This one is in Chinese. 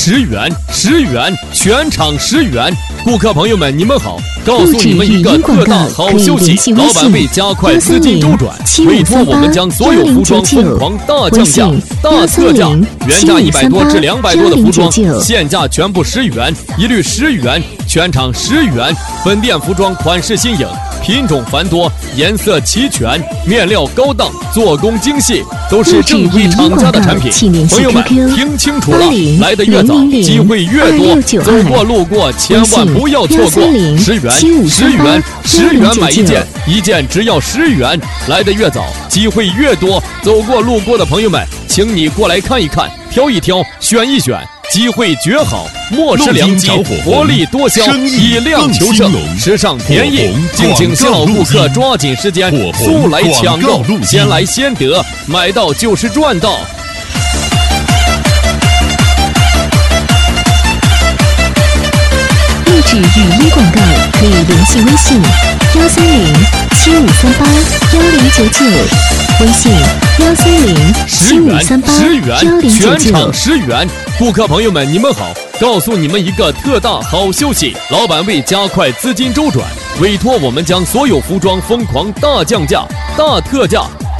元，全场10元。顾客朋友们，你们好，告诉你们一个特大好消息，老板为加快资金周转，委托我们将所有服装疯狂大降价、大特价，原价100多至200多的服装，现价全部10元，一律10元，全场10元。本店服装款式新颖，品种繁多，颜色齐全，面料高档，做工精细，都是正规厂家的产品。朋友们听清楚了，来的越早，机会越多，走过路过千万不要错过。10元买一件只要10元，来的越早，机会越多，走过路过的朋友们，请你过来看一看，挑一挑，选一选。机会绝好，莫失良机，薄利多销，以量求胜，时尚便宜，敬请新老顾客抓紧时间，速来抢购，先来先得，买到就是赚到。 录制语音广告可以联系微信13075381099，微信13075381099。 全场10元。顾客朋友们，你们好，告诉你们一个特大好消息，老板为加快资金周转，委托我们将所有服装疯狂大降价、大特价，